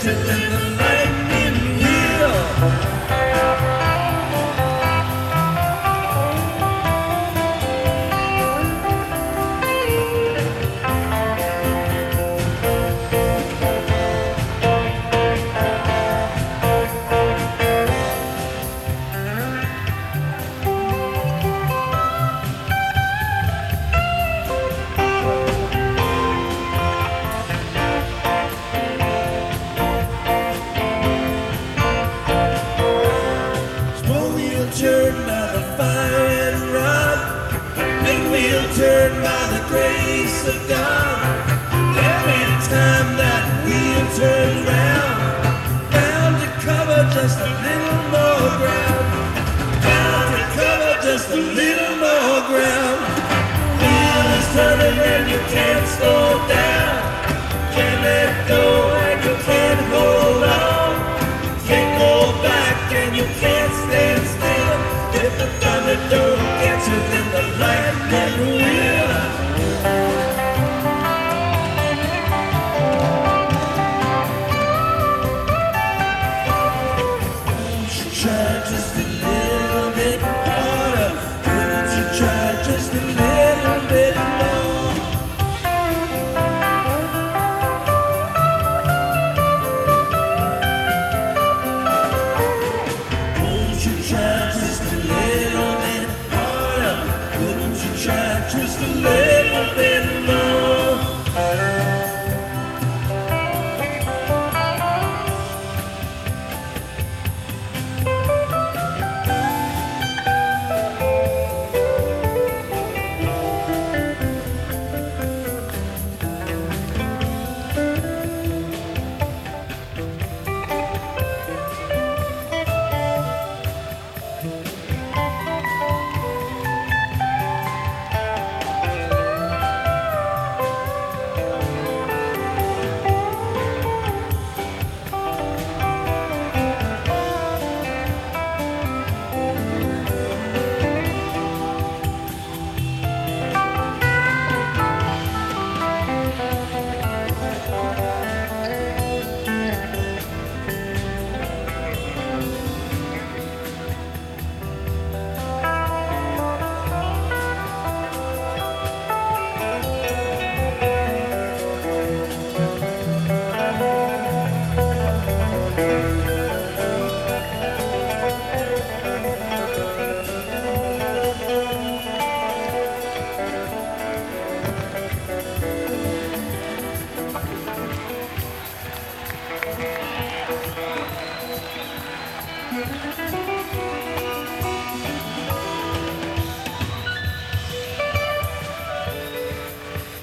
you in the lightning wheel. Turn by the fire and rod, big wheel turn by the grace of God. Every time that wheel turns round, bound to cover just a little more ground, bound to cover just a little more ground. Wheel is turning and you can't slow down, can't let go and you can't hold on, can't go back and you can't stand still. If the thunder don't get you, then the lightning will. Try just a little bit